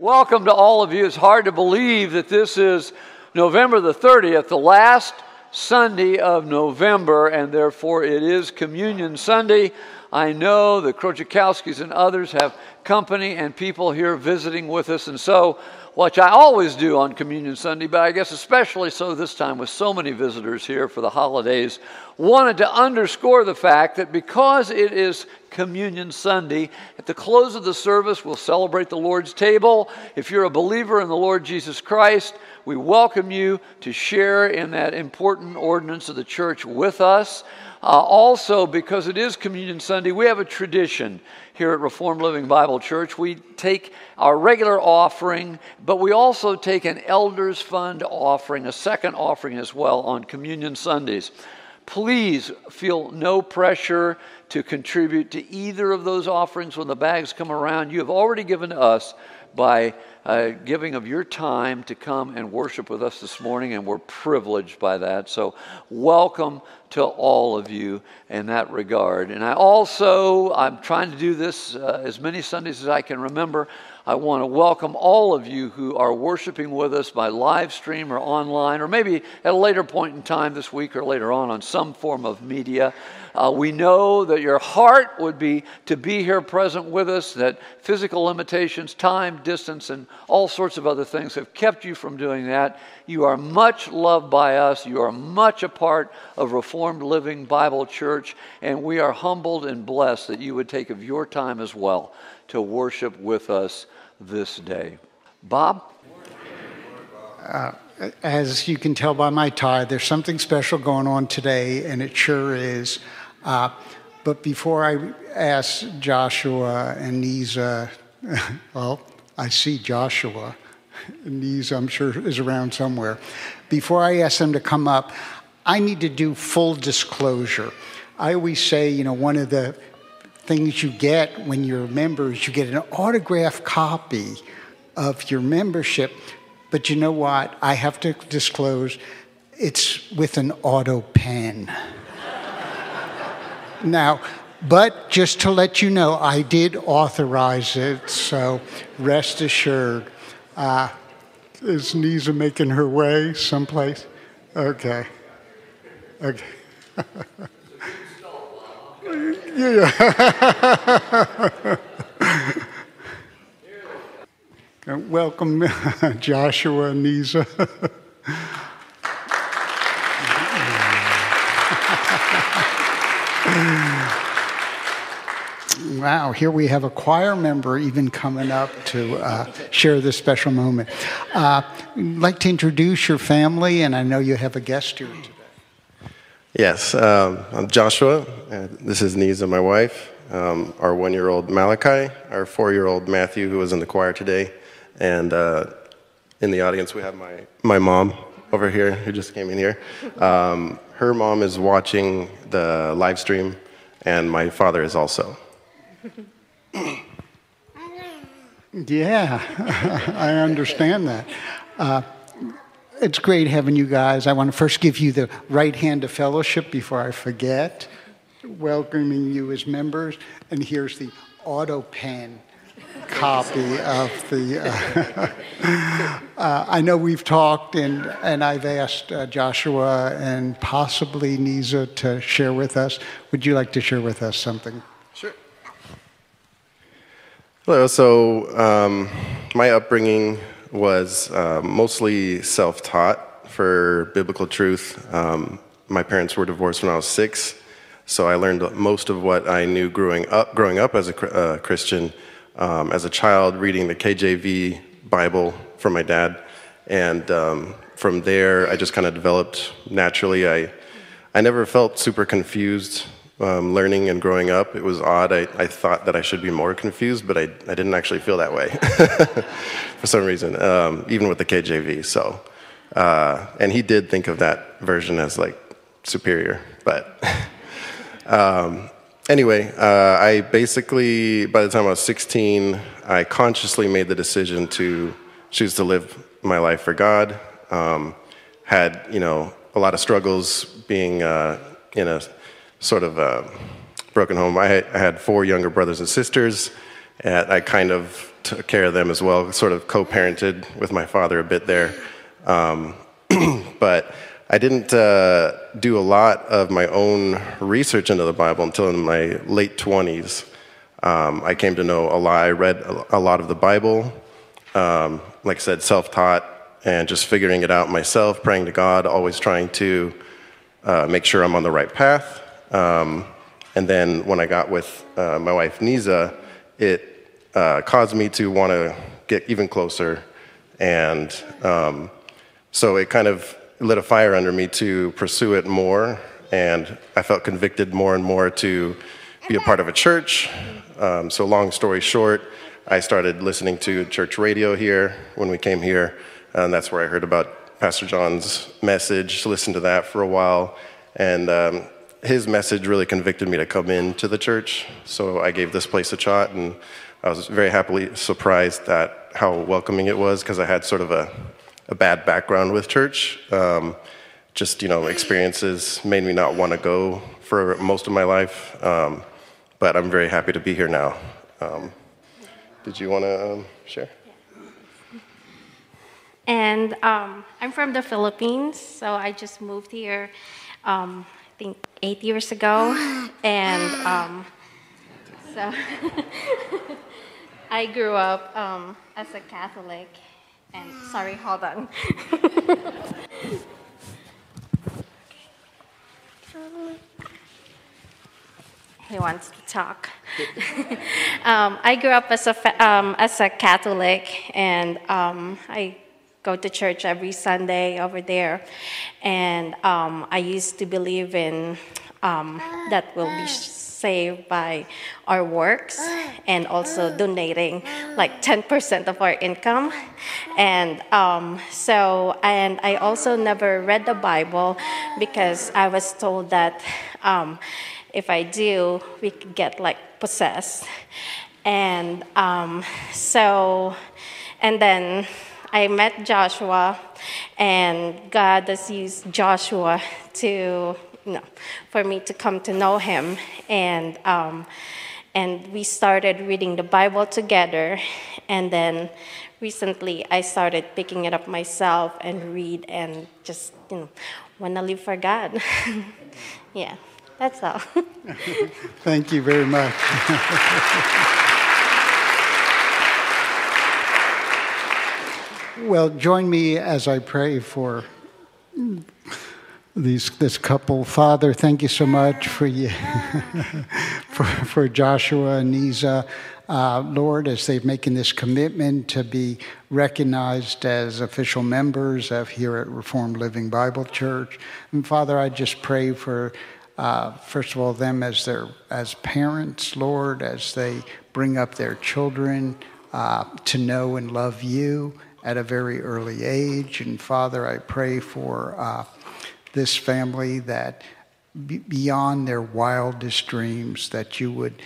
Welcome to all of you. It's hard to believe that this is November the 30th, the last Sunday of November, and therefore it is Communion Sunday. I know the Krochikowskis and others have company and people here visiting with us, and so, which I always do on Communion Sunday, but I guess especially so this time with so many visitors here for the holidays, wanted to underscore the fact that because it is Communion Sunday, at the close of the service, we'll celebrate the Lord's table. If you're a believer in the Lord Jesus Christ, we welcome you to share in that important ordinance of the church with us. Also, because it is Communion Sunday, we have a tradition here at Reformed Living Bible Church. We take our regular offering, but we also take an Elders Fund offering, a second offering as well on Communion Sundays. Please feel no pressure to contribute to either of those offerings when the bags come around. You have already given to us by giving of your time to come and worship with us this morning, and we're privileged by that. So welcome to all of you in that regard. And I'm trying to do this as many Sundays as I can remember. I want to welcome all of you who are worshiping with us by live stream or online, or maybe at a later point in time this week or later on some form of media. We know that your heart would be to be here present with us, that physical limitations, time, distance, and all sorts of other things have kept you from doing that. You are much loved by us. You are much a part of Reformed Living Bible Church, and we are humbled and blessed that you would take of your time as well to worship with us this day. Bob? As you can tell by my tie, there's something special going on today, and it sure is. But before I ask Joshua and Nisa, well, I see Joshua. Nisa, I'm sure, is around somewhere. Before I ask them to come up, I need to do full disclosure. I always say, one of the things you get when you're members, you get an autographed copy of your membership. But you know what? I have to disclose, it's with an auto pen. Now, but just to let you know, I did authorize it, so rest assured. Is Nisa making her way someplace? Okay. Yeah. Welcome, Joshua and Nisa. Wow, here we have a choir member even coming up to share this special moment. I'd like to introduce your family, and I know you have a guest here today. Yes, I'm Joshua. This is Nisa, my wife. Our 1-year-old Malachi, our 4-year-old Matthew, who was in the choir today, and in the audience we have my mom over here, who just came in here. Her mom is watching the live stream, and my father is also. Yeah, I understand that. It's great having you guys. I want to first give you the right hand of fellowship before I forget, welcoming you as members. And here's the auto pen copy of the... I know we've talked, and I've asked Joshua and possibly Nisa to share with us. Would you like to share with us something? Sure. Hello. So my upbringing was mostly self-taught for biblical truth. My parents were divorced when I was 6, so I learned most of what I knew growing up as a Christian, as a child, reading the KJV Bible from my dad, and from there I just kind of developed naturally. I never felt super confused learning and growing up. It was odd. I thought that I should be more confused, but I didn't actually feel that way for some reason, even with the KJV. So, and he did think of that version as like superior. But anyway, I basically, by the time I was 16, I consciously made the decision to choose to live my life for God. Had, a lot of struggles being in a sort of broken home. I had 4 younger brothers and sisters, and I kind of took care of them as well, sort of co-parented with my father a bit there. But I didn't do a lot of my own research into the Bible until in my late 20s. I came to know a lot. I read a lot of the Bible, like I said, self-taught, and just figuring it out myself, praying to God, always trying to make sure I'm on the right path. And then when I got with my wife, Nisa, it caused me to want to get even closer. And so it kind of lit a fire under me to pursue it more. And I felt convicted more and more to be a part of a church. So long story short, I started listening to church radio here when we came here. And that's where I heard about Pastor John's message, listened to that for a while. And his message really convicted me to come into the church. So I gave this place a shot, and I was very happily surprised at how welcoming it was, because I had sort of a bad background with church. Just, experiences made me not want to go for most of my life. But I'm very happy to be here now. Did you want to share? And I'm from the Philippines, so I just moved here, I think 8 years ago. And so I grew up as a Catholic. And sorry, hold on. He wants to talk. I grew up as a Catholic, and I go to church every Sunday over there. And I used to believe in that we'll be saved by our works, and also donating like 10% of our income. And and I also never read the Bible, because I was told that if I do, we could get like possessed. And and then I met Joshua, and God has used Joshua to, for me to come to know him. And we started reading the Bible together. And then recently I started picking it up myself and read, and just, want to live for God. Yeah, that's all. Thank you very much. Well, join me as I pray for this couple. Father, thank you so much for you, for Joshua and Nisa. Lord, as they've making this commitment to be recognized as official members of here at Reformed Living Bible Church. And Father, I just pray for, first of all, them as parents, Lord, as they bring up their children to know and love you at a very early age. And Father, I pray for this family, that beyond their wildest dreams, that you would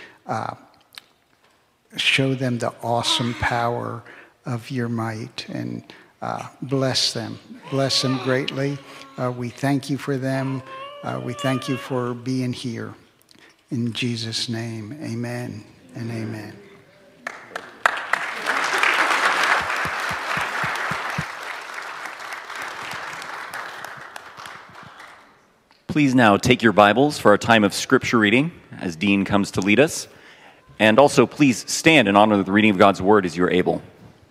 show them the awesome power of your might, and bless them greatly. We thank you for them. We thank you for being here. In Jesus' name, amen and amen. Please now take your Bibles for our time of scripture reading as Dean comes to lead us. And also, please stand in honor of the reading of God's Word as you are able.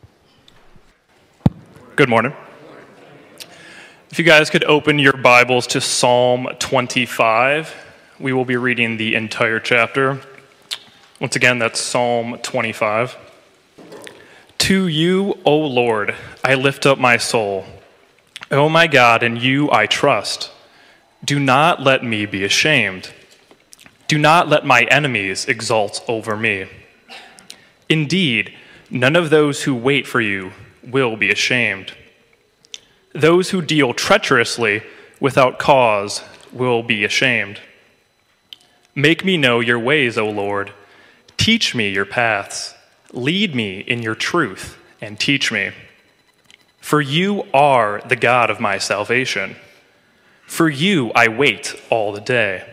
Good morning. If you guys could open your Bibles to Psalm 25, we will be reading the entire chapter. Once again, that's Psalm 25. To you, O Lord, I lift up my soul. O my God, in you I trust. Do not let me be ashamed. Do not let my enemies exult over me. Indeed, none of those who wait for you will be ashamed. Those who deal treacherously without cause will be ashamed. Make me know your ways, O Lord. Teach me your paths. Lead me in your truth and teach me. For you are the God of my salvation. For you I wait all the day.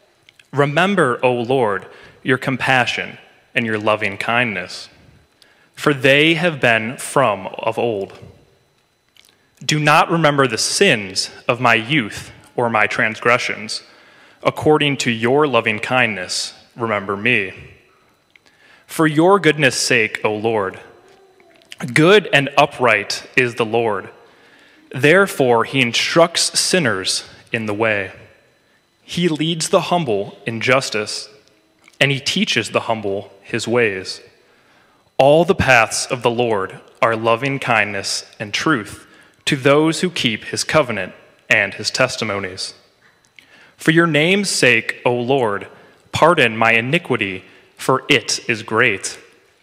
Remember, O Lord, your compassion and your loving kindness. for they have been from of old. Do not remember the sins of my youth or my transgressions. According to your loving kindness, remember me. For your goodness' sake, O Lord, good and upright is the Lord. Therefore, he instructs sinners in the way. He leads the humble in justice, and he teaches the humble his ways. All the paths of the Lord are loving kindness and truth to those who keep his covenant and his testimonies. For your name's sake, O Lord, pardon my iniquity, for it is great.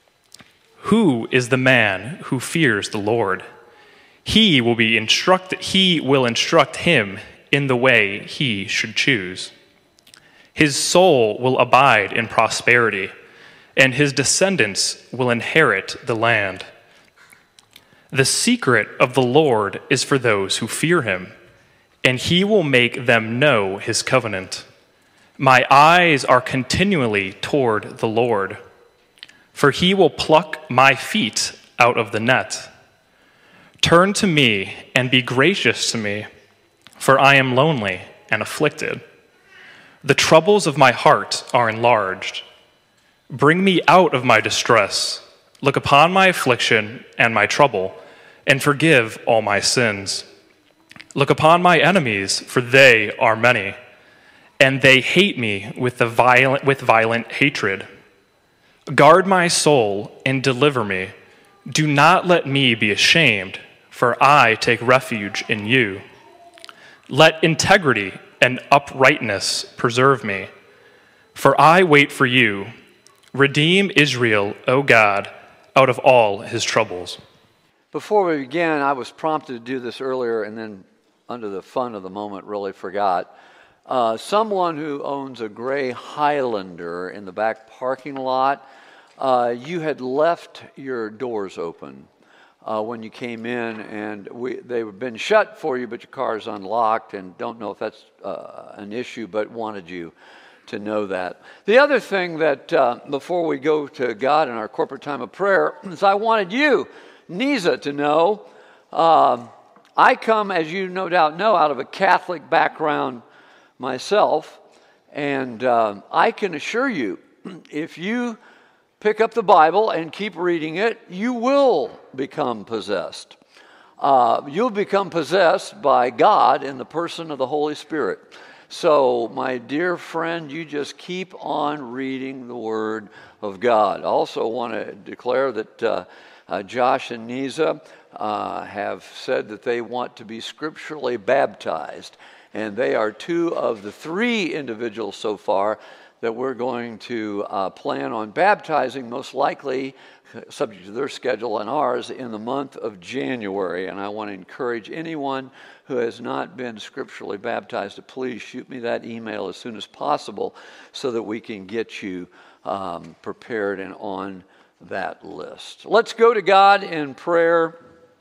Who is the man who fears the Lord? He will instruct him in the way he should choose. His soul will abide in prosperity, and his descendants will inherit the land. The secret of the Lord is for those who fear him, and he will make them know his covenant. My eyes are continually toward the Lord, for he will pluck my feet out of the net. Turn to me and be gracious to me, for I am lonely and afflicted. The troubles of my heart are enlarged. Bring me out of my distress. Look upon my affliction and my trouble, and forgive all my sins. Look upon my enemies, for they are many, and they hate me with violent hatred. Guard my soul and deliver me. Do not let me be ashamed, for I take refuge in you. Let integrity and uprightness preserve me, for I wait for you. Redeem Israel, O God, out of all his troubles. Before we begin, I was prompted to do this earlier and then, under the fun of the moment, really forgot. Someone who owns a gray Highlander in the back parking lot, you had left your doors open when you came in, and they've been shut for you, but your car's unlocked, and don't know if that's an issue, but wanted you to know that. The other thing that, before we go to God in our corporate time of prayer, is I wanted you, Nisa, to know, I come, as you no doubt know, out of a Catholic background myself, and I can assure you, if you pick up the Bible and keep reading it, you will become possessed. You'll become possessed by God in the person of the Holy Spirit. So, my dear friend, you just keep on reading the Word of God. I also want to declare that Josh and Nisa have said that they want to be scripturally baptized. And they are two of the three individuals so far that we're going to plan on baptizing, most likely, subject to their schedule and ours, in the month of January. And I want to encourage anyone who has not been scripturally baptized to please shoot me that email as soon as possible so that we can get you prepared and on that list. Let's go to God in prayer.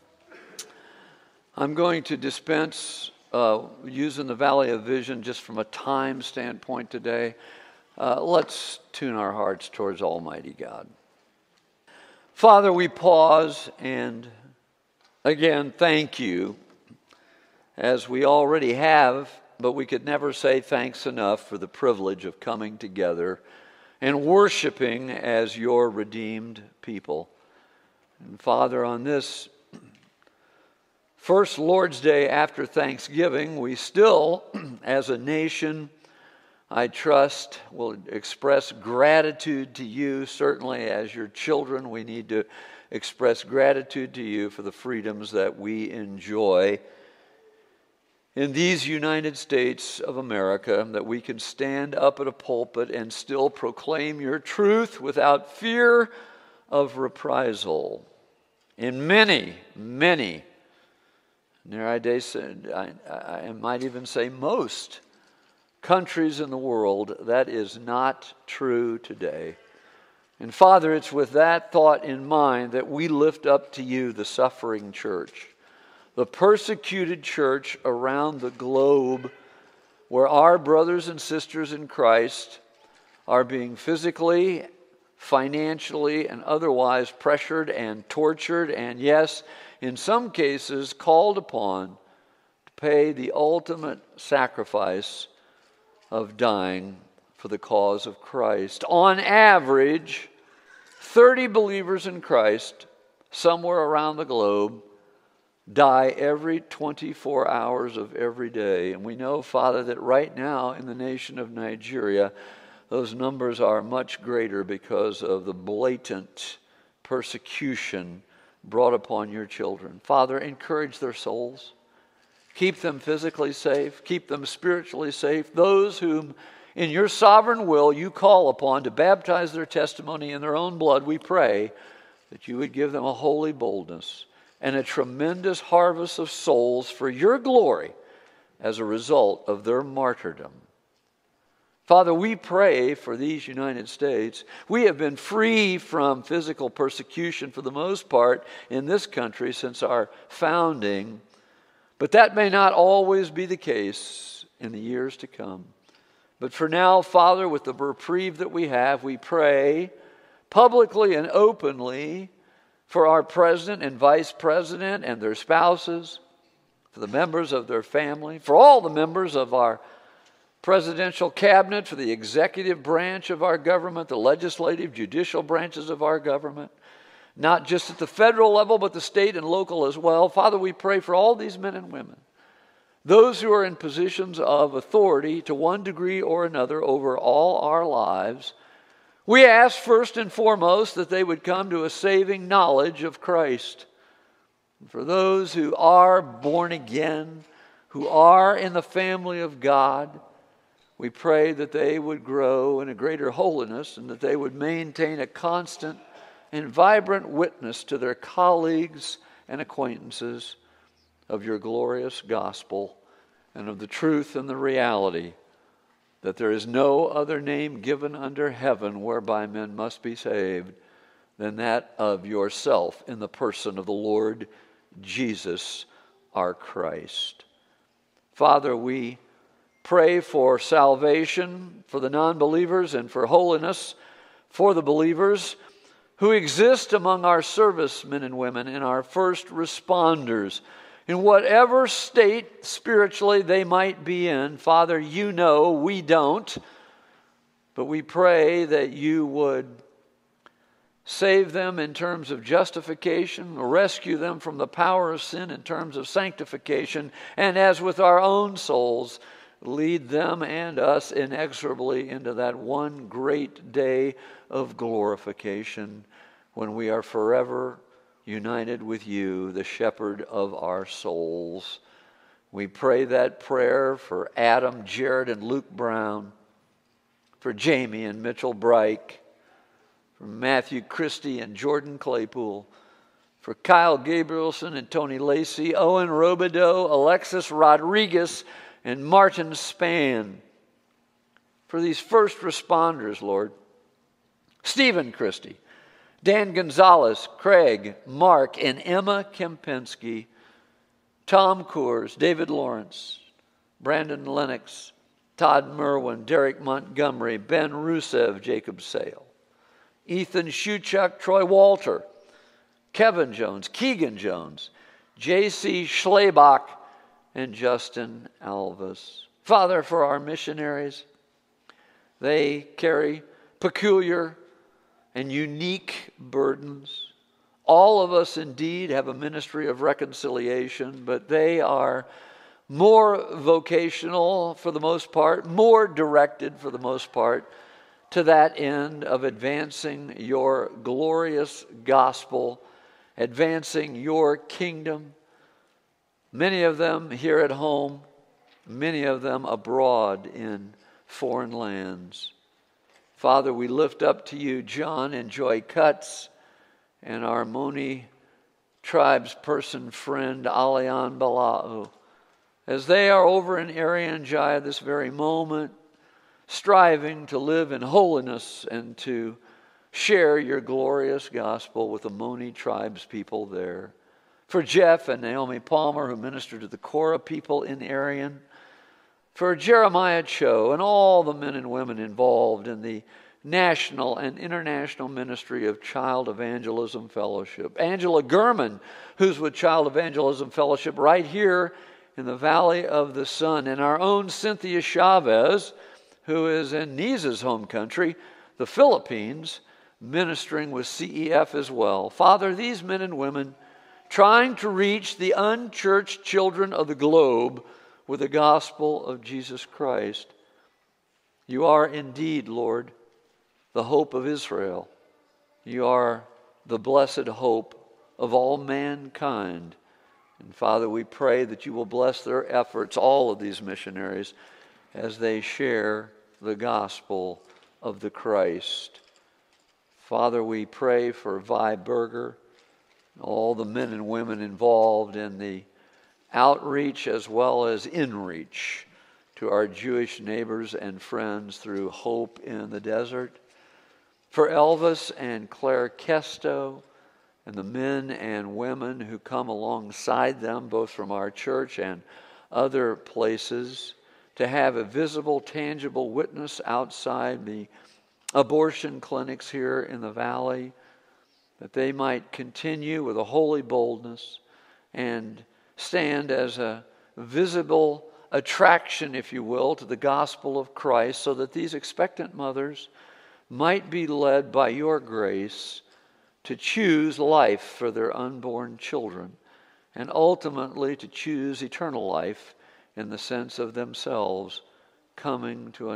I'm going to dispense using the Valley of Vision just from a time standpoint today. Let's tune our hearts towards Almighty God. Father, we pause and again thank you, as we already have, but we could never say thanks enough for the privilege of coming together and worshiping as your redeemed people. And Father, on this first Lord's Day after Thanksgiving, we still, as a nation, I trust, will express gratitude to you. Certainly as your children, we need to express gratitude to you for the freedoms that we enjoy in these United States of America, that we can stand up at a pulpit and still proclaim your truth without fear of reprisal. In many, I might even say most countries in the world, that is not true today. And Father, it's with that thought in mind that we lift up to you the suffering church, the persecuted church around the globe, where our brothers and sisters in Christ are being physically, financially and otherwise pressured and tortured, and yes, in some cases called upon to pay the ultimate sacrifice of dying for the cause of Christ. On average, 30 believers in Christ somewhere around the globe die every 24 hours of every day. And we know, Father, that right now in the nation of Nigeria, those numbers are much greater because of the blatant persecution brought upon your children. Father, encourage their souls. Keep them physically safe. Keep them spiritually safe. Those whom in your sovereign will you call upon to baptize their testimony in their own blood, we pray that you would give them a holy boldness and a tremendous harvest of souls for your glory as a result of their martyrdom. Father, we pray for these United States. We have been free from physical persecution for the most part in this country since our founding, but that may not always be the case in the years to come. But for now, Father, with the reprieve that we have, we pray publicly and openly for our president and vice president and their spouses, for the members of their family, for all the members of our presidential cabinet, for the executive branch of our government, the legislative, judicial branches of our government, not just at the federal level, but the state and local as well. Father, we pray for all these men and women, those who are in positions of authority to one degree or another over all our lives. We ask first and foremost that they would come to a saving knowledge of Christ. For those who are born again, who are in the family of God, we pray that they would grow in a greater holiness and that they would maintain a constant and vibrant witness to their colleagues and acquaintances of your glorious gospel and of the truth and the reality that there is no other name given under heaven whereby men must be saved than that of yourself in the person of the Lord Jesus, our Christ. Father, we pray for salvation for the non-believers and for holiness for the believers who exist among our servicemen and women and our first responders. In whatever state spiritually they might be in, Father, you know, we don't. But we pray that you would save them in terms of justification, rescue them from the power of sin in terms of sanctification, and as with our own souls, lead them and us inexorably into that one great day of glorification when we are forever united with you, the shepherd of our souls. We pray that prayer for Adam, Jared, and Luke Brown, for Jamie and Mitchell Bright, for Matthew Christie and Jordan Claypool, for Kyle Gabrielson and Tony Lacey, Owen Robideau, Alexis Rodriguez, and Martin Spann. For these first responders, Lord, Stephen Christie, Dan Gonzalez, Craig, Mark, and Emma Kempinski, Tom Coors, David Lawrence, Brandon Lennox, Todd Merwin, Derek Montgomery, Ben Rusev, Jacob Sale, Ethan Shuchuk, Troy Walter, Kevin Jones, Keegan Jones, J.C. Schlebach, and Justin Alvis. Father, for our missionaries, they carry peculiar and unique burdens. All of us indeed have a ministry of reconciliation, but they are more vocational for the most part, more directed for the most part, to that end of advancing your glorious gospel, advancing your kingdom. Many of them here at home, many of them abroad in foreign lands. Father, we lift up to you John and Joy Cutts and our Moni tribe's person friend Alian Bala'u, as they are over in Irian Jaya this very moment, striving to live in holiness and to share your glorious gospel with the Moni tribe's people there. For Jeff and Naomi Palmer, who ministered to the Korah people in Irian. For Jeremiah Cho and all the men and women involved in the national and international ministry of Child Evangelism Fellowship. Angela Gurman, who's with Child Evangelism Fellowship right here in the Valley of the Sun, and our own Cynthia Chavez, who is in Nisa's home country, the Philippines, ministering with CEF as well. Father, these men and women trying to reach the unchurched children of the globe with the gospel of Jesus Christ. You are indeed, Lord, the hope of Israel. You are the blessed hope of all mankind. And Father, we pray that you will bless their efforts, all of these missionaries, as they share the gospel of the Christ. Father, we pray for Vi Berger, all the men and women involved in the outreach as well as inreach to our Jewish neighbors and friends through Hope in the Desert. For Elvis and Claire Kesto and the men and women who come alongside them, both from our church and other places, to have a visible, tangible witness outside the abortion clinics here in the valley, that they might continue with a holy boldness and stand as a visible attraction, if you will, to the gospel of Christ, so that these expectant mothers might be led by your grace to choose life for their unborn children, and ultimately to choose eternal life in the sense of themselves coming to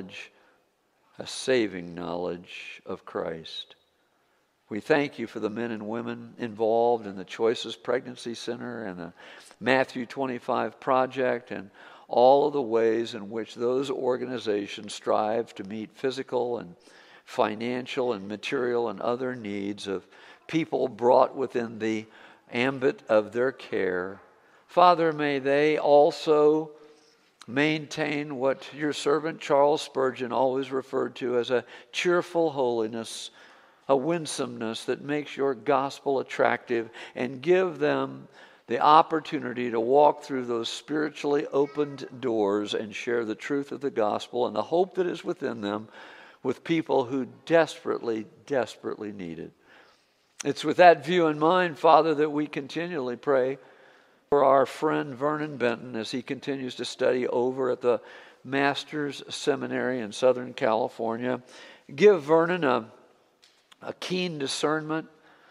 a saving knowledge of Christ. We thank you for the men and women involved in the Choices Pregnancy Center and the Matthew 25 Project, and all of the ways in which those organizations strive to meet physical and financial and material and other needs of people brought within the ambit of their care. Father, may they also maintain what your servant Charles Spurgeon always referred to as a cheerful holiness, a winsomeness that makes your gospel attractive, and give them the opportunity to walk through those spiritually opened doors and share the truth of the gospel and the hope that is within them with people who desperately, desperately need it. It's with that view in mind, Father, that we continually pray for our friend Vernon Benton as he continues to study over at the Master's Seminary in Southern California. Give Vernon a keen discernment,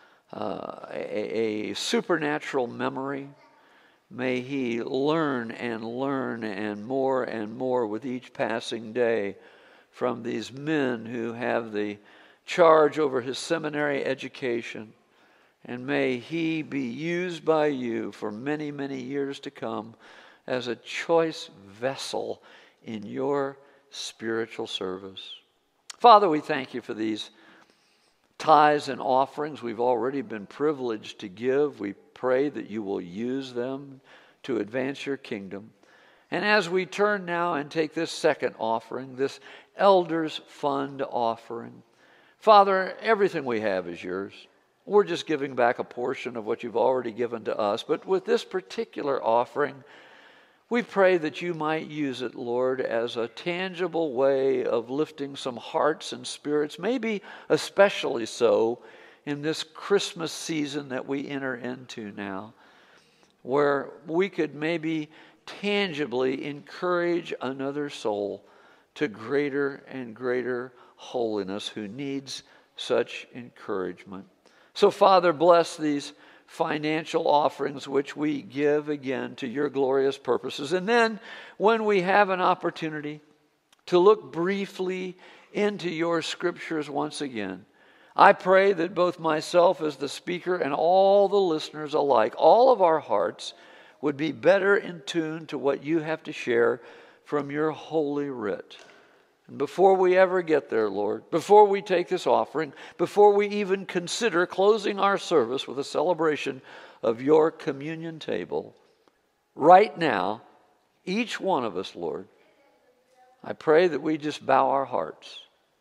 a supernatural memory. May he learn and more with each passing day from these men who have the charge over his seminary education. And may he be used by you for many, many years to come as a choice vessel in your spiritual service. Father, we thank you for these tithes and offerings we've already been privileged to give. We pray that you will use them to advance your kingdom. And as we turn now and take this second offering, this Elders Fund offering, Father, everything we have is yours. We're just giving back a portion of what you've already given to us. But with this particular offering, we pray that you might use it, Lord, as a tangible way of lifting some hearts and spirits, maybe especially so in this Christmas season that we enter into now, where we could maybe tangibly encourage another soul to greater and greater holiness who needs such encouragement. So, Father, bless these financial offerings which we give again to your glorious purposes. And then when we have an opportunity to look briefly into your scriptures once again, I pray that both myself as the speaker and all the listeners alike, all of our hearts would be better in tune to what you have to share from your holy writ. And before we ever get there, Lord, before we take this offering, before we even consider closing our service with a celebration of your communion table, right now, each one of us, Lord, I pray that we just bow our hearts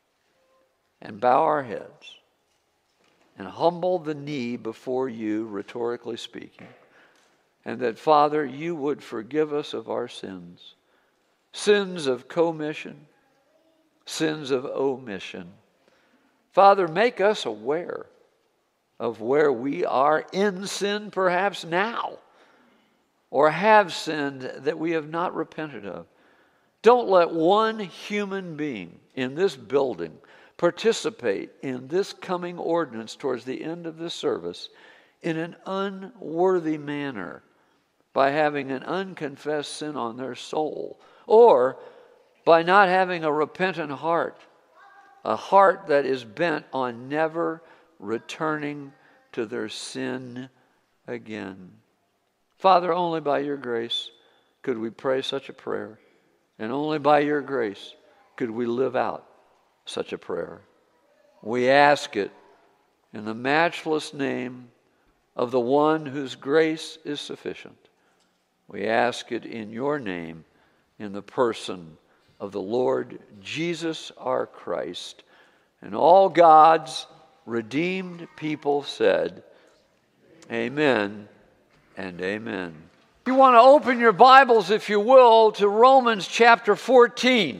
and bow our heads and humble the knee before you, rhetorically speaking, and that, Father, you would forgive us of our sins, sins of commission, sins of omission. Father, make us aware of where we are in sin perhaps now, or have sinned that we have not repented of. Don't let one human being in this building participate in this coming ordinance towards the end of this service in an unworthy manner by having an unconfessed sin on their soul, or by not having a repentant heart, a heart that is bent on never returning to their sin again. Father, only by your grace could we pray such a prayer, and only by your grace could we live out such a prayer. We ask it in the matchless name of the one whose grace is sufficient. We ask it in your name, in the person of the Lord Jesus our Christ. And all God's redeemed people said, amen and amen. You want to open your Bibles, if you will, to Romans chapter 14.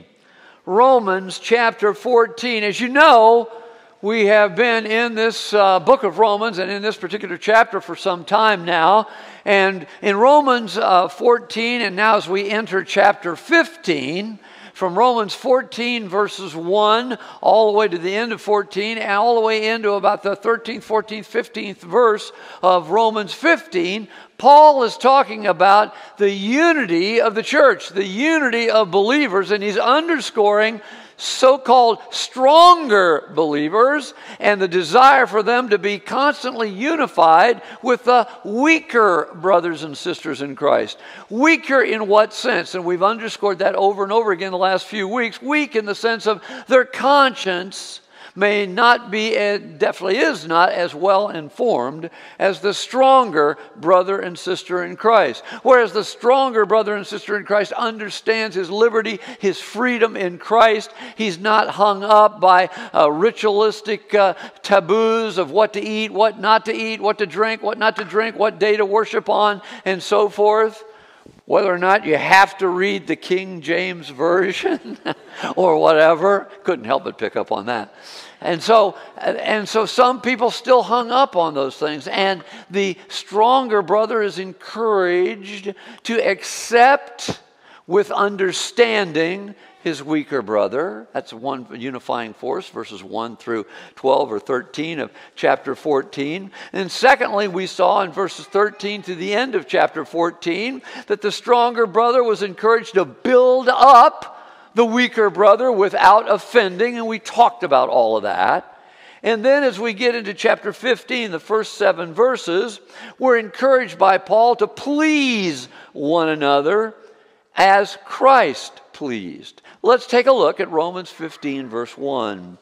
Romans chapter 14. As you know, we have been in this book of Romans and in this particular chapter for some time now. And in Romans 14, and now as we enter chapter 15, from Romans 14 verses 1 all the way to the end of 14 and all the way into about the 13th, 14th, 15th verse of Romans 15, Paul is talking about the unity of the church, the unity of believers, and he's underscoring so-called stronger believers and the desire for them to be constantly unified with the weaker brothers and sisters in Christ. Weaker in what sense? And we've underscored that over and over again the last few weeks. Weak in the sense of their conscience may not be, definitely is not, as well informed as the stronger brother and sister in Christ. Whereas the stronger brother and sister in Christ understands his liberty, his freedom in Christ. He's not hung up by ritualistic taboos of what to eat, what not to eat, what to drink, what not to drink, what day to worship on, and so forth. Whether or not you have to read the King James Version or whatever. Couldn't help but pick up on that. And so some people still hung up on those things. And the stronger brother is encouraged to accept with understanding his weaker brother. That's one unifying force, verses 1 through 12 or 13 of chapter 14. And secondly, we saw in verses 13 to the end of chapter 14 that the stronger brother was encouraged to build up the weaker brother without offending, and we talked about all of that. And then as we get into chapter 15, the first 7 verses, we're encouraged by Paul to please one another as Christ pleased. Let's take a look at Romans 15, verse 1.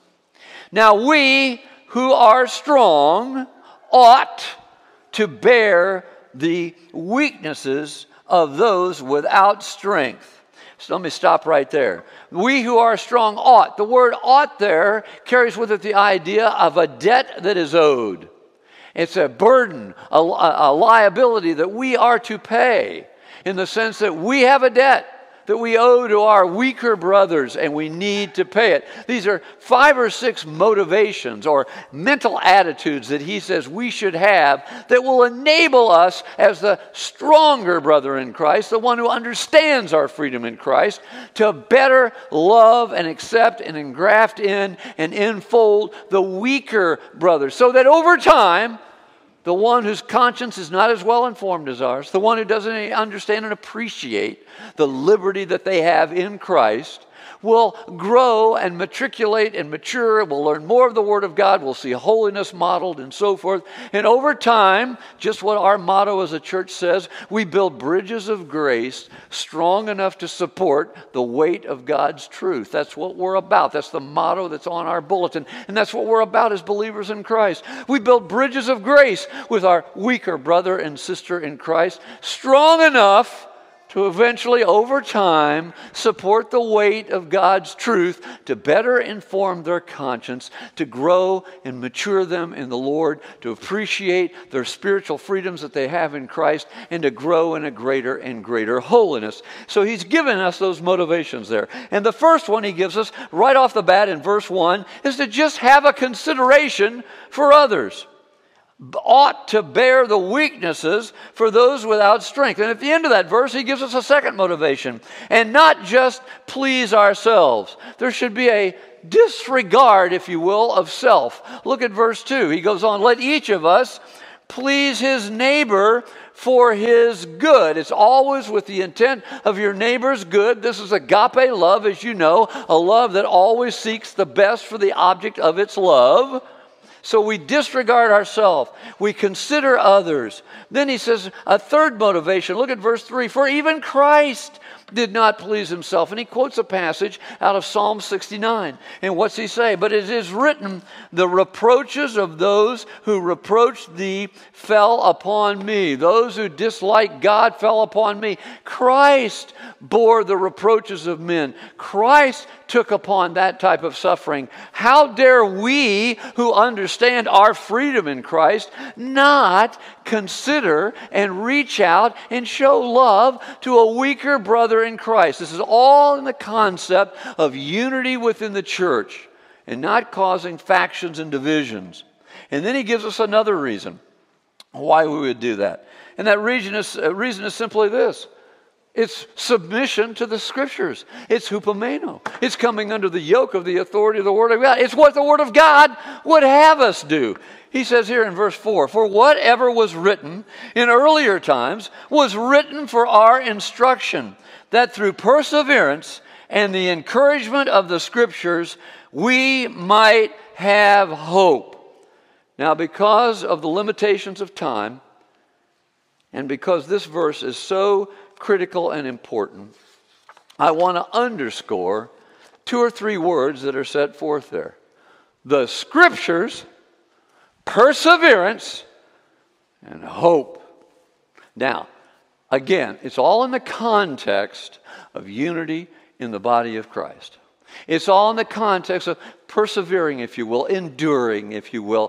Now we who are strong ought to bear the weaknesses of those without strength. So let me stop right there. We who are strong ought. The word ought there carries with it the idea of a debt that is owed. It's a burden, a liability that we are to pay, in the sense that we have a debt that we owe to our weaker brothers, and we need to pay it. These are 5 or 6 motivations or mental attitudes that he says we should have that will enable us as the stronger brother in Christ, the one who understands our freedom in Christ, to better love and accept and engraft in and enfold the weaker brothers, so that over time, the one whose conscience is not as well informed as ours, the one who doesn't understand and appreciate the liberty that they have in Christ, will grow and matriculate and mature. We'll learn more of the Word of God. We'll see holiness modeled and so forth. And over time, just what our motto as a church says, we build bridges of grace strong enough to support the weight of God's truth. That's what we're about. That's the motto that's on our bulletin. And that's what we're about as believers in Christ. We build bridges of grace with our weaker brother and sister in Christ, strong enough to eventually, over time, support the weight of God's truth to better inform their conscience, to grow and mature them in the Lord, to appreciate their spiritual freedoms that they have in Christ, and to grow in a greater and greater holiness. So he's given us those motivations there. And the first one he gives us right off the bat in verse 1 is to just have a consideration for others. Ought to bear the weaknesses for those without strength. And at the end of that verse, he gives us a second motivation. And not just please ourselves. There should be a disregard, if you will, of self. Look at verse 2. He goes on, let each of us please his neighbor for his good. It's always with the intent of your neighbor's good. This is agape love, as you know, a love that always seeks the best for the object of its love. So we disregard ourselves. We consider others. Then he says a third motivation. Look at verse 3. For even Christ did not please himself. And he quotes a passage out of Psalm 69. And what's he say? But it is written, the reproaches of those who reproached thee fell upon me. Those who dislike God fell upon me. Christ bore the reproaches of men. Christ took upon that type of suffering. How dare we who understand our freedom in Christ not consider and reach out and show love to a weaker brother in Christ? This is all in the concept of unity within the church and not causing factions and divisions. And then he gives us another reason why we would do that. And that reason is simply this. It's submission to the Scriptures. It's hupomeno. It's coming under the yoke of the authority of the Word of God. It's what the Word of God would have us do. He says here in verse 4, for whatever was written in earlier times was written for our instruction, that through perseverance and the encouragement of the Scriptures we might have hope. Now, because of the limitations of time, and because this verse is so critical and important, I want to underscore 2 or 3 words that are set forth there. The Scriptures, perseverance, and hope. Now, again, it's all in the context of unity in the body of Christ. It's all in the context of persevering, if you will, enduring, if you will,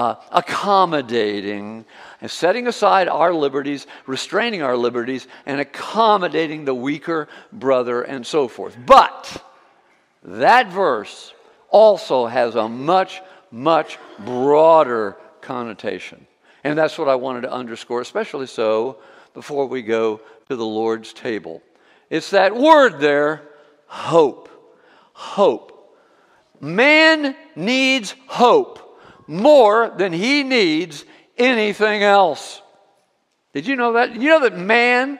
accommodating, and setting aside our liberties, restraining our liberties, and accommodating the weaker brother, and so forth. But that verse also has a much, much broader connotation. And that's what I wanted to underscore, especially so before we go to the Lord's table. It's that word there, hope. Hope. Man needs hope more than he needs anything else. Did you know that? You know that man,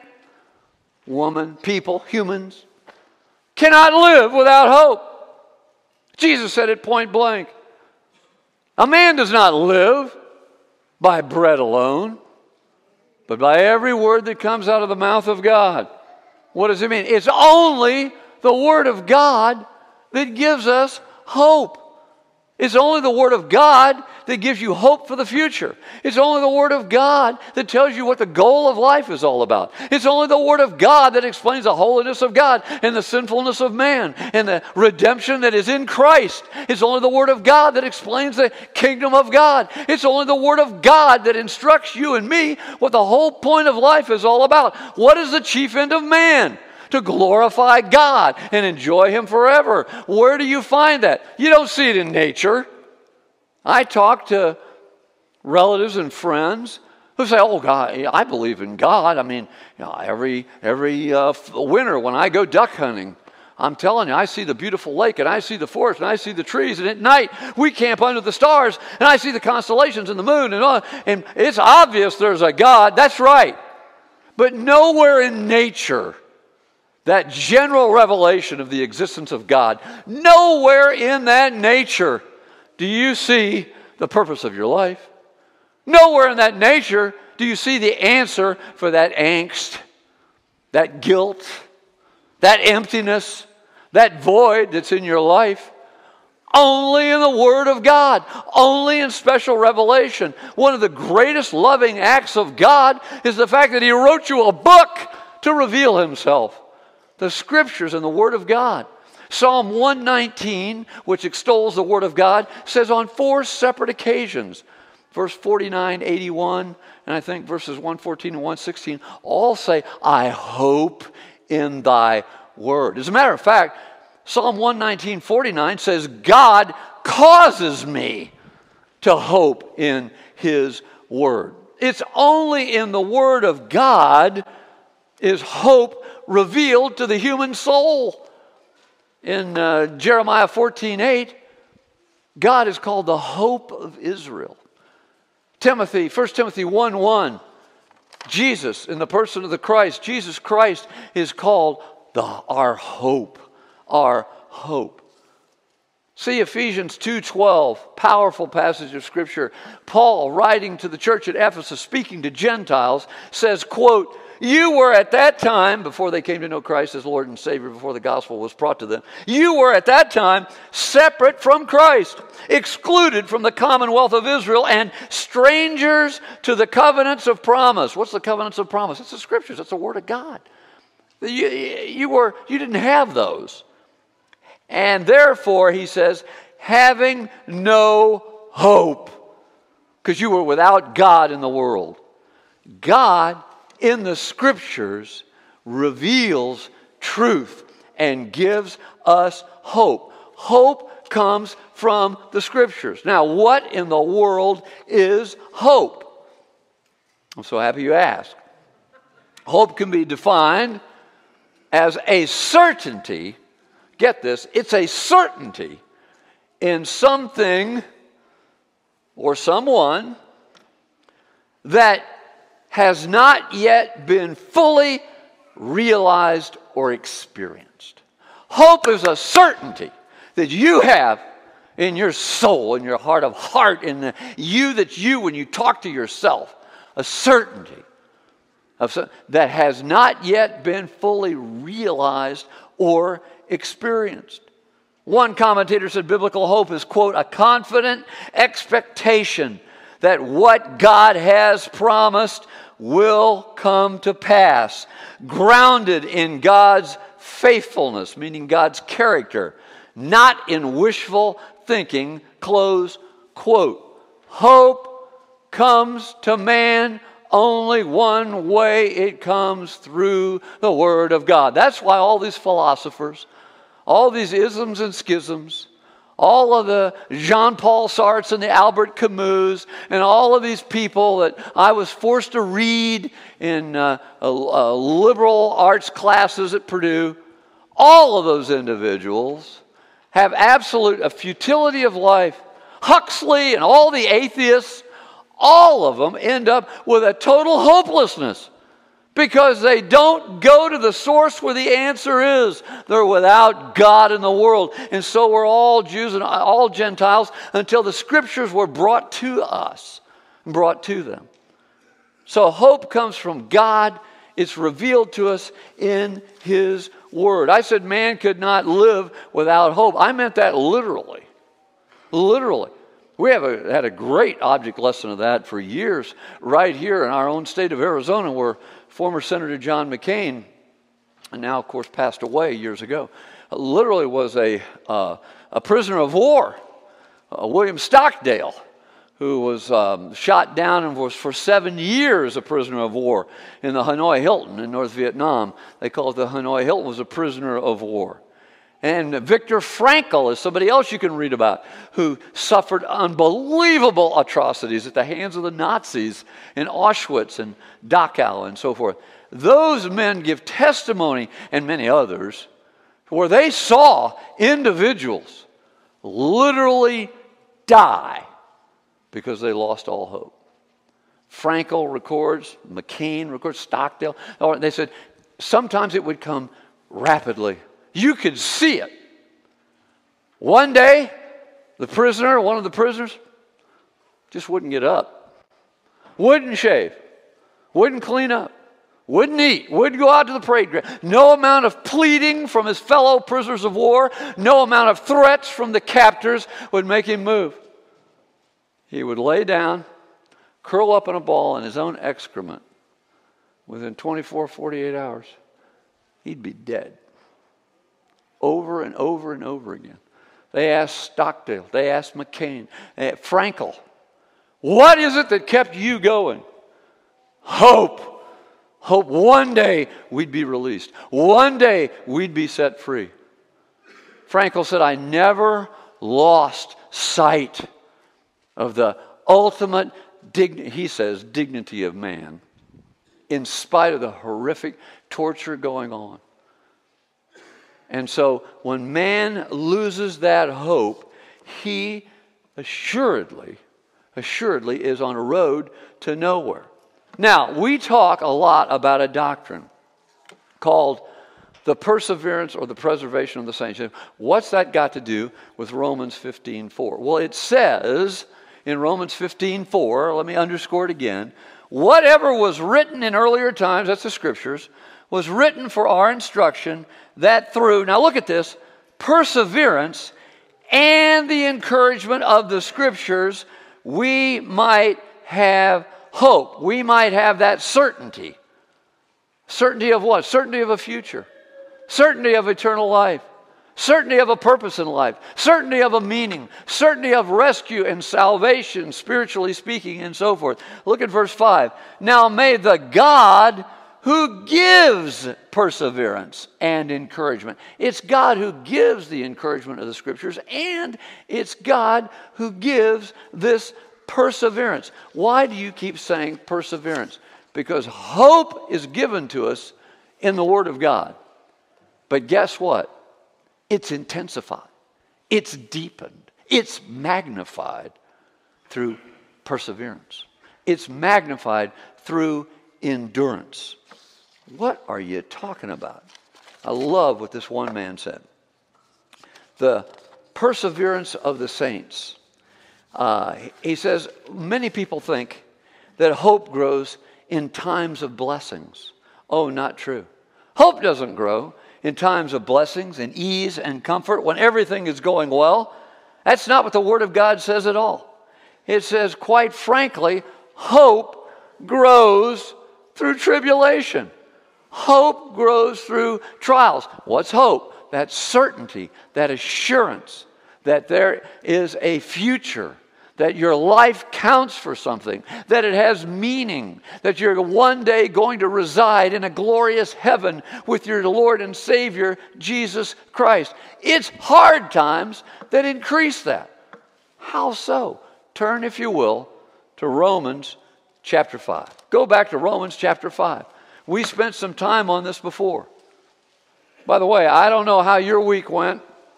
woman, people, humans cannot live without hope. Jesus said it point blank. A man does not live by bread alone, but by every word that comes out of the mouth of God. What does it mean? It's only the Word of God that gives us hope. It's only the Word of God that gives you hope for the future. It's only the Word of God that tells you what the goal of life is all about. It's only the Word of God that explains the holiness of God and the sinfulness of man and the redemption that is in Christ. It's only the Word of God that explains the kingdom of God. It's only the Word of God that instructs you and me what the whole point of life is all about. What is the chief end of man? To glorify God and enjoy Him forever. Where do you find that? You don't see it in nature. I talk to relatives and friends who say, "Oh God, I believe in God." I mean, every winter when I go duck hunting, I'm telling you, I see the beautiful lake and I see the forest and I see the trees, and at night we camp under the stars and I see the constellations and the moon and all. And it's obvious there's a God. That's right, but nowhere in nature. That general revelation of the existence of God, nowhere in that nature do you see the purpose of your life. Nowhere in that nature do you see the answer for that angst, that guilt, that emptiness, that void that's in your life. Only in the Word of God, only in special revelation. One of the greatest loving acts of God is the fact that He wrote you a book to reveal himself. The Scriptures and the Word of God. Psalm 119, which extols the Word of God, says on 4 separate occasions, verse 49, 81, and I think verses 114 and 116, all say, I hope in thy word. As a matter of fact, Psalm 119, 49 says, God causes me to hope in his word. It's only in the Word of God is hope revealed to the human soul. In Jeremiah 14:8, God is called the hope of Israel. 1 Timothy 1:1, Jesus in the person of the Christ, Jesus Christ is called our hope, our hope. See Ephesians 2:12, powerful passage of Scripture. Paul, writing to the church at Ephesus, speaking to Gentiles, says, quote, you were at that time, before they came to know Christ as Lord and Savior, before the gospel was brought to them, you were at that time separate from Christ, excluded from the commonwealth of Israel, and strangers to the covenants of promise. What's the covenants of promise? It's the Scriptures. It's the Word of God. You didn't have those. And therefore, he says, having no hope, because you were without God in the world. God, in the Scriptures, reveals truth and gives us hope. Hope comes from the Scriptures. Now, what in the world is hope? I'm so happy you asked. Hope can be defined as a certainty. Get this, it's a certainty in something or someone that has not yet been fully realized or experienced. Hope is a certainty that you have in your soul, in your heart of heart, in you when you talk to yourself. A certainty that has not yet been fully realized or experienced. One commentator said biblical hope is, quote, a confident expectation that what God has promised will come to pass, grounded in God's faithfulness, meaning God's character, not in wishful thinking, close quote. Hope comes to man only one way. It comes through the Word of God. That's why all these philosophers, all these isms and schisms, all of the Jean-Paul Sartres and the Albert Camus, and all of these people that I was forced to read in liberal arts classes at Purdue, all of those individuals have a futility of life. Huxley and all the atheists, all of them end up with a total hopelessness because they don't go to the source where the answer is. They're without God in the world. And so we're all Jews and all Gentiles until the Scriptures were brought to us, brought to them. So hope comes from God. It's revealed to us in His Word. I said man could not live without hope. I meant that literally. Literally. We have had a great object lesson of that for years right here in our own state of Arizona, where former Senator John McCain, and now of course passed away years ago, literally was a prisoner of war, William Stockdale, who was shot down and was for 7 years a prisoner of war in the Hanoi Hilton in North Vietnam. They call it the Hanoi Hilton, was a prisoner of war. And Viktor Frankl is somebody else you can read about who suffered unbelievable atrocities at the hands of the Nazis in Auschwitz and Dachau and so forth. Those men give testimony, and many others, where they saw individuals literally die because they lost all hope. Frankl records, McCain records, Stockdale. They said sometimes it would come rapidly. You could see it. One day, one of the prisoners, just wouldn't get up. Wouldn't shave. Wouldn't clean up. Wouldn't eat. Wouldn't go out to the parade ground. No amount of pleading from his fellow prisoners of war, no amount of threats from the captors would make him move. He would lay down, curl up in a ball in his own excrement, within 24, 48 hours, he'd be dead. Over and over and over again. They asked Stockdale, they asked McCain, Frankel, what is it that kept you going? Hope. Hope one day we'd be released. One day we'd be set free. Frankel said, I never lost sight of the ultimate dignity of man in spite of the horrific torture going on. And so when man loses that hope, he assuredly is on a road to nowhere. Now, we talk a lot about a doctrine called the perseverance or the preservation of the saints. What's that got to do with Romans 15:4? Well, it says in Romans 15:4, let me underscore it again, whatever was written in earlier times, that's the scriptures, was written for our instruction, that through, now look at this, perseverance and the encouragement of the scriptures, we might have hope. We might have that certainty. Certainty of what? Certainty of a future. Certainty of eternal life. Certainty of a purpose in life. Certainty of a meaning. Certainty of rescue and salvation, spiritually speaking, and so forth. Look at verse 5. Now may the God who gives perseverance and encouragement. It's God who gives the encouragement of the scriptures, and it's God who gives this perseverance. Why do you keep saying perseverance? Because hope is given to us in the Word of God. But guess what? It's intensified. It's deepened. It's magnified through perseverance. It's magnified through endurance. What are you talking about? I love what this one man said. The perseverance of the saints. He says, many people think that hope grows in times of blessings. Oh, not true. Hope doesn't grow in times of blessings and ease and comfort when everything is going well. That's not what the Word of God says at all. It says, quite frankly, hope grows through tribulation. Hope grows through trials. What's hope? That certainty, that assurance that there is a future, that your life counts for something, that it has meaning, that you're one day going to reside in a glorious heaven with your Lord and Savior, Jesus Christ. It's hard times that increase that. How so? Turn, if you will, to Romans chapter 5. Go back to Romans chapter 5. We spent some time on this before. By the way, I don't know how your week went,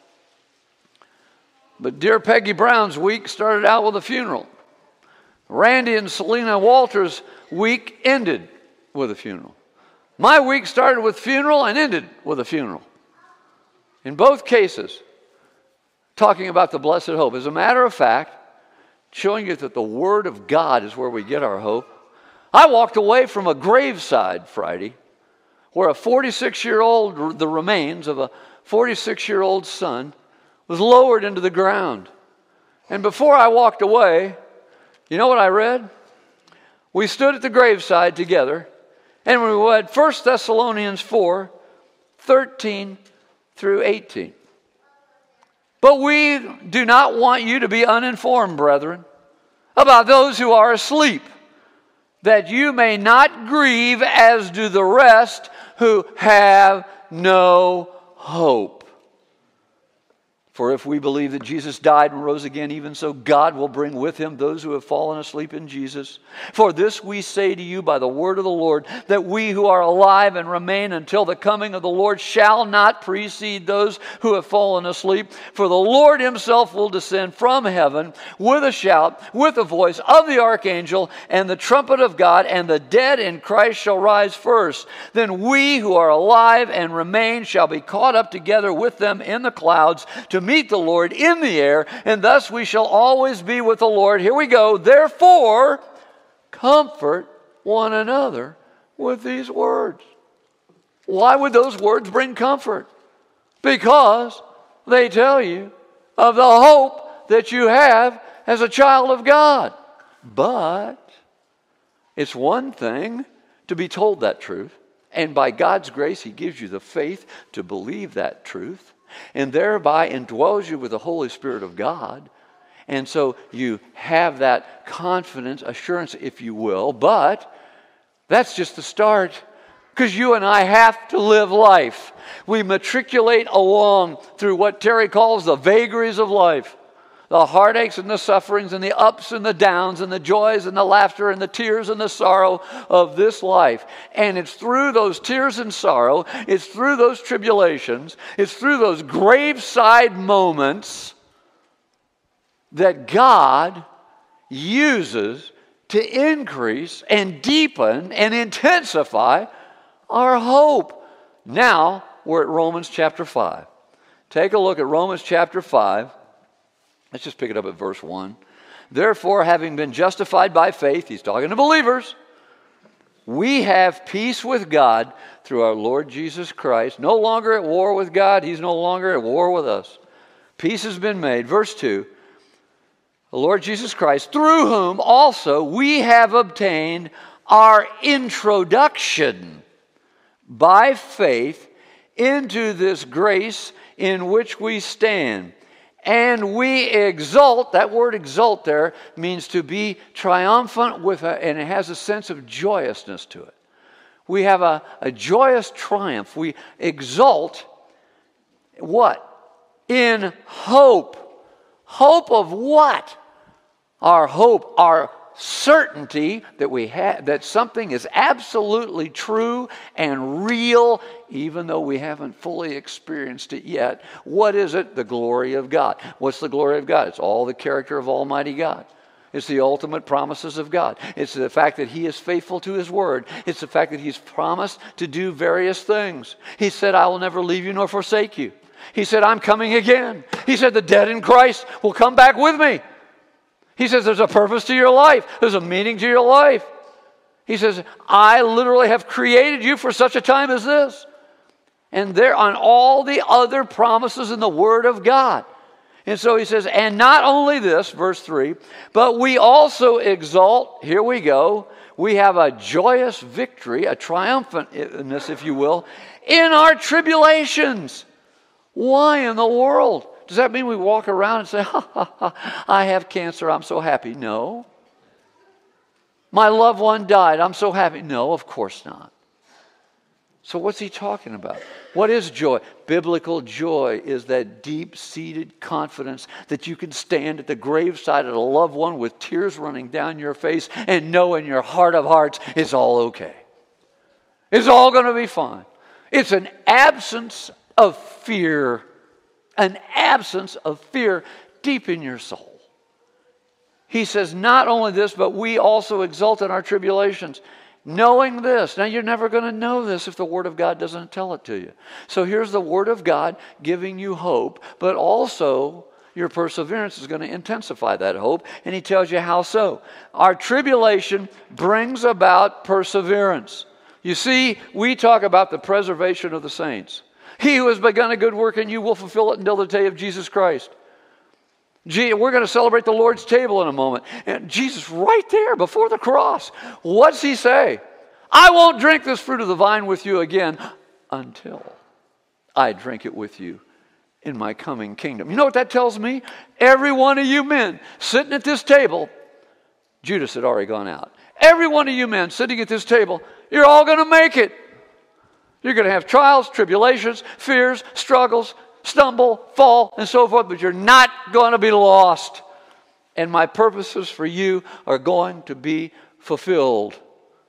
but dear Peggy Brown's week started out with a funeral. Randy and Selena Walters' week ended with a funeral. My week started with funeral and ended with a funeral. In both cases, talking about the blessed hope. As a matter of fact, showing you that the Word of God is where we get our hope. I walked away from a graveside Friday where a 46-year-old, the remains of a 46-year-old son, was lowered into the ground. And before I walked away, you know what I read? We stood at the graveside together, and we read 1 Thessalonians 4, 13 through 18. But we do not want you to be uninformed, brethren, about those who are asleep, that you may not grieve as do the rest who have no hope. For if we believe that Jesus died and rose again, even so God will bring with him those who have fallen asleep in Jesus. For this we say to you by the word of the Lord, that we who are alive and remain until the coming of the Lord shall not precede those who have fallen asleep. For the Lord himself will descend from heaven with a shout, with the voice of the archangel, and the trumpet of God, and the dead in Christ shall rise first. Then we who are alive and remain shall be caught up together with them in the clouds to meet the Lord in the air, and thus we shall always be with the Lord. Here we go. Therefore, comfort one another with these words. Why would those words bring comfort? Because they tell you of the hope that you have as a child of God. But it's one thing to be told that truth. And by God's grace, He gives you the faith to believe that truth, and thereby indwells you with the Holy Spirit of God. And so you have that confidence, assurance, if you will, but that's just the start, because you and I have to live life. We matriculate along through what Terry calls the vagaries of life. The heartaches and the sufferings and the ups and the downs and the joys and the laughter and the tears and the sorrow of this life. And it's through those tears and sorrow, it's through those tribulations, it's through those graveside moments that God uses to increase and deepen and intensify our hope. Now we're at Romans chapter 5. Take a look at Romans chapter 5. Let's just pick it up at verse 1. Therefore, having been justified by faith, he's talking to believers, we have peace with God through our Lord Jesus Christ. No longer at war with God. He's no longer at war with us. Peace has been made. Verse 2. The Lord Jesus Christ, through whom also we have obtained our introduction by faith into this grace in which we stand. And we exult. That word exult there means to be triumphant with, and it has a sense of joyousness to it. We have a joyous triumph. We exult, what? In hope. Hope of what? Our hope, our certainty that we have, that something is absolutely true and real, even though we haven't fully experienced it yet. What is it? The glory of God. What's the glory of God? It's all the character of Almighty God. It's the ultimate promises of God. It's the fact that He is faithful to His word. It's the fact that He's promised to do various things. He said, I will never leave you nor forsake you. He said, I'm coming again. He said, the dead in Christ will come back with me. He says, there's a purpose to your life. There's a meaning to your life. He says, I literally have created you for such a time as this. And there on all the other promises in the Word of God. And so he says, and not only this, verse 3, but we also exult, here we go, we have a joyous victory, a triumphantness, if you will, in our tribulations. Why in the world? Does that mean we walk around and say, ha, ha, ha, I have cancer, I'm so happy? No. My loved one died, I'm so happy? No, of course not. So what's he talking about? What is joy? Biblical joy is that deep-seated confidence that you can stand at the graveside of a loved one with tears running down your face and know in your heart of hearts it's all okay. It's all going to be fine. It's an absence of fear. An absence of fear deep in your soul. He says, not only this, but we also exult in our tribulations, knowing this. Now, you're never going to know this if the Word of God doesn't tell it to you. So here's the Word of God giving you hope, but also your perseverance is going to intensify that hope. And he tells you how so. Our tribulation brings about perseverance. You see, we talk about the preservation of the saints. He who has begun a good work in you will fulfill it until the day of Jesus Christ. We're going to celebrate the Lord's table in a moment. And Jesus right there before the cross. What's he say? I won't drink this fruit of the vine with you again until I drink it with you in my coming kingdom. You know what that tells me? Every one of you men sitting at this table, Judas had already gone out. Every one of you men sitting at this table, you're all going to make it. You're going to have trials, tribulations, fears, struggles, stumble, fall, and so forth, but you're not going to be lost. And my purposes for you are going to be fulfilled.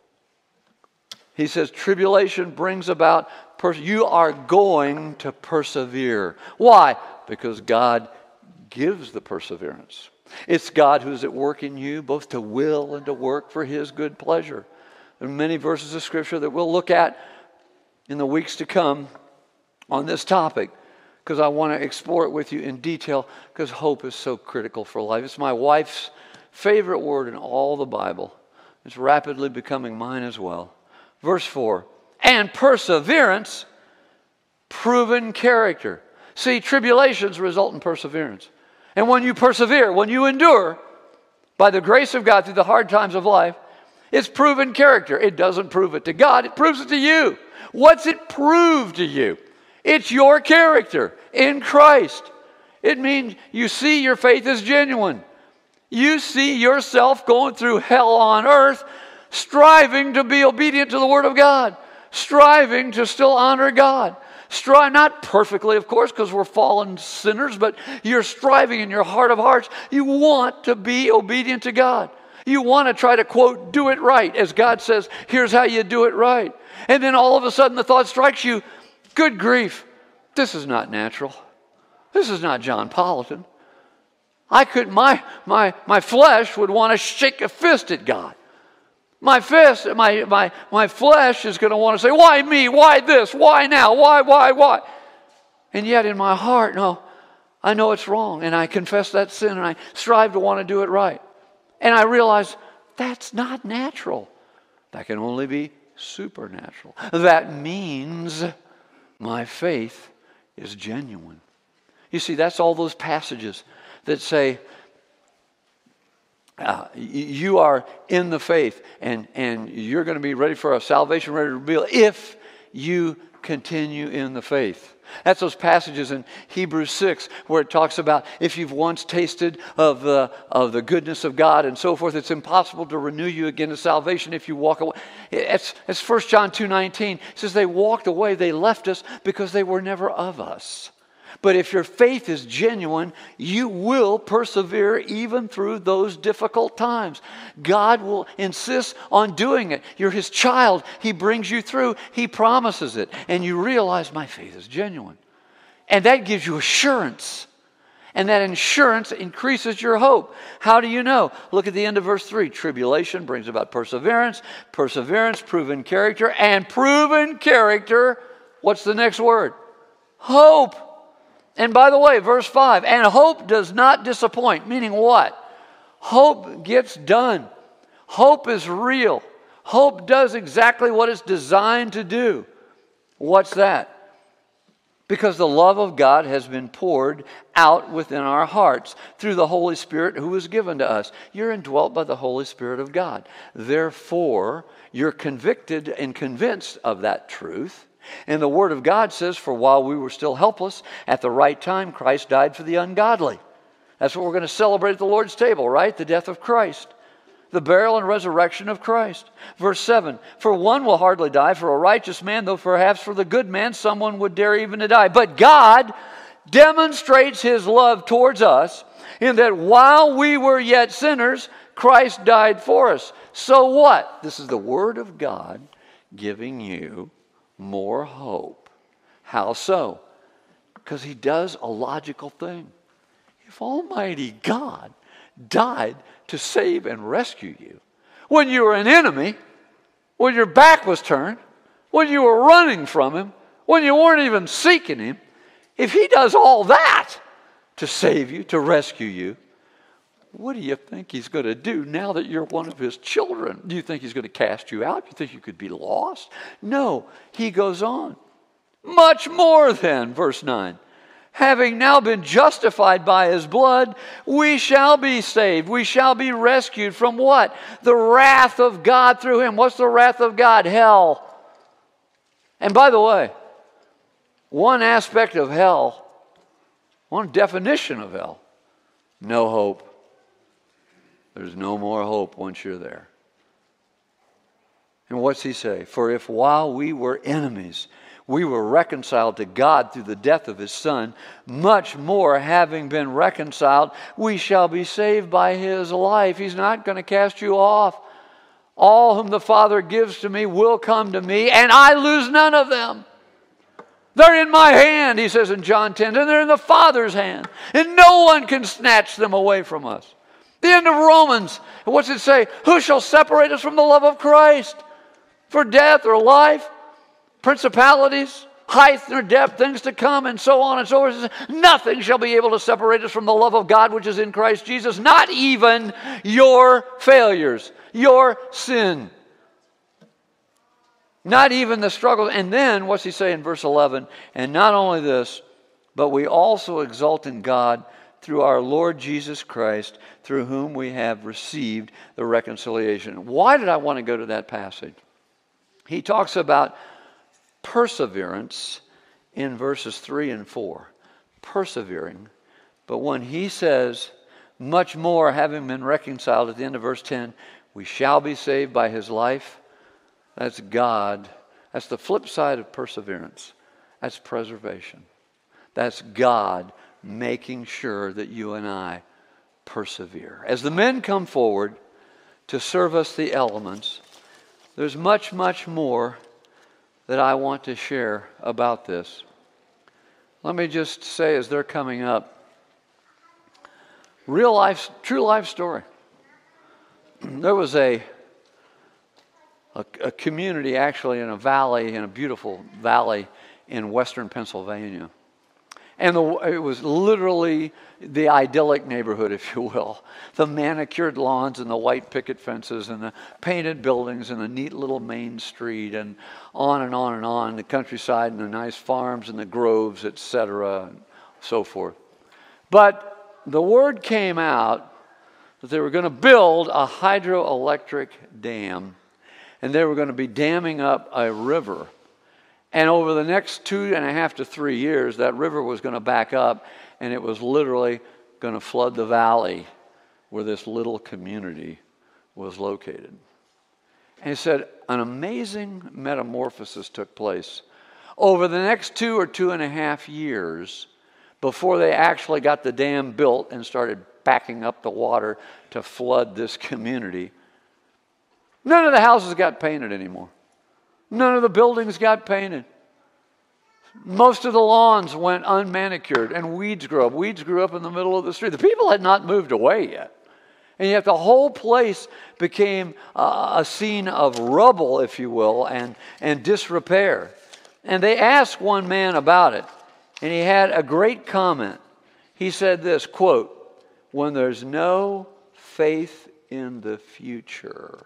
He says, tribulation brings about, you are going to persevere. Why? Because God gives the perseverance. It's God who's at work in you, both to will and to work for His good pleasure. There are many verses of Scripture that we'll look at in the weeks to come on this topic, because I want to explore it with you in detail, because hope is so critical for life. It's my wife's favorite word in all the Bible. It's rapidly becoming mine as well. Verse 4, and perseverance, proven character. See, tribulations result in perseverance. And when you persevere, when you endure, by the grace of God through the hard times of life, It's proven character. It doesn't prove it to God. It proves it to you. What's it prove to you? It's your character in Christ. It means you see your faith is genuine. You see yourself going through hell on earth, striving to be obedient to the Word of God, striving to still honor God. Strive, not perfectly, of course, because we're fallen sinners, but you're striving in your heart of hearts. You want to be obedient to God. You want to try to, quote, do it right, as God says, here's how you do it right. And then all of a sudden the thought strikes you, good grief, this is not natural. This is not John Politan. My flesh would want to shake a fist at God. My flesh is going to want to say, why me? Why this? Why now? Why? And yet in my heart, no, I know it's wrong, and I confess that sin, and I strive to want to do it right. And I realize that's not natural. That can only be supernatural. That means my faith is genuine. You see, that's all those passages that say you are in the faith and you're going to be ready for a salvation ready to reveal if you continue in the faith. That's those passages in Hebrews 6 where it talks about if you've once tasted of the goodness of God and so forth, it's impossible to renew you again to salvation if you walk away. It's 1 John 2:19. It says they walked away, they left us because they were never of us. But if your faith is genuine, you will persevere even through those difficult times. God will insist on doing it. You're His child. He brings you through. He promises it. And you realize my faith is genuine. And that gives you assurance. And that assurance increases your hope. How do you know? Look at the end of verse 3. Tribulation brings about perseverance. Perseverance, proven character. And proven character, what's the next word? Hope. And by the way, verse 5, and hope does not disappoint, meaning what? Hope gets done. Hope is real. Hope does exactly what it's designed to do. What's that? Because the love of God has been poured out within our hearts through the Holy Spirit who was given to us. You're indwelt by the Holy Spirit of God. Therefore, you're convicted and convinced of that truth. And the Word of God says, for while we were still helpless, at the right time, Christ died for the ungodly. That's what we're going to celebrate at the Lord's table, right? The death of Christ. The burial and resurrection of Christ. Verse 7, for one will hardly die for a righteous man, though perhaps for the good man someone would dare even to die. But God demonstrates His love towards us in that while we were yet sinners, Christ died for us. So what? This is the Word of God giving you more hope. How so? Because He does a logical thing. If Almighty God died to save and rescue you when you were an enemy, when your back was turned, when you were running from Him, when you weren't even seeking Him, if He does all that to save you, to rescue you, what do you think He's going to do now that you're one of His children? Do you think He's going to cast you out? Do you think you could be lost? No. He goes on. Much more than, verse 9. Having now been justified by His blood, we shall be saved. We shall be rescued from what? The wrath of God through Him. What's the wrath of God? Hell. And by the way, one aspect of hell, one definition of hell, no hope. There's no more hope once you're there. And what's He say? For if while we were enemies, we were reconciled to God through the death of His Son, much more having been reconciled, we shall be saved by His life. He's not going to cast you off. All whom the Father gives to me will come to me, and I lose none of them. They're in my hand, He says in John 10, and they're in the Father's hand, and no one can snatch them away from us. The end of Romans. What's it say? Who shall separate us from the love of Christ? For death or life, principalities, height or depth, things to come, and so on and so forth. Nothing shall be able to separate us from the love of God which is in Christ Jesus. Not even your failures, your sin. Not even the struggle. And then, what's He say in verse 11? And not only this, but we also exult in God through our Lord Jesus Christ, through whom we have received the reconciliation. Why did I want to go to that passage? He talks about perseverance in verses 3 and 4. Persevering. But when he says, much more having been reconciled at the end of verse 10, we shall be saved by his life. That's God. That's the flip side of perseverance. That's preservation. That's God making sure that you and I persevere. As the men come forward to serve us the elements, there's much, much more that I want to share about this. Let me just say as they're coming up, real life, true life story. There was a community actually in a valley, in a beautiful valley in western Pennsylvania. And it was literally the idyllic neighborhood, if you will. The manicured lawns and the white picket fences and the painted buildings and the neat little main street and on and on and on. The countryside and the nice farms and the groves, etc., and so forth. But the word came out that they were going to build a hydroelectric dam, and they were going to be damming up a river. And over the next 2.5 to 3 years, that river was going to back up, and it was literally going to flood the valley where this little community was located. And he said an amazing metamorphosis took place. Over the next 2 or 2.5 years, before they actually got the dam built and started backing up the water to flood this community, none of the houses got painted anymore. None of the buildings got painted. Most of the lawns went unmanicured and weeds grew up. Weeds grew up in the middle of the street. The people had not moved away yet. And yet the whole place became a scene of rubble, if you will, and disrepair. And they asked one man about it, and he had a great comment. He said this, quote, "When there's no faith in the future,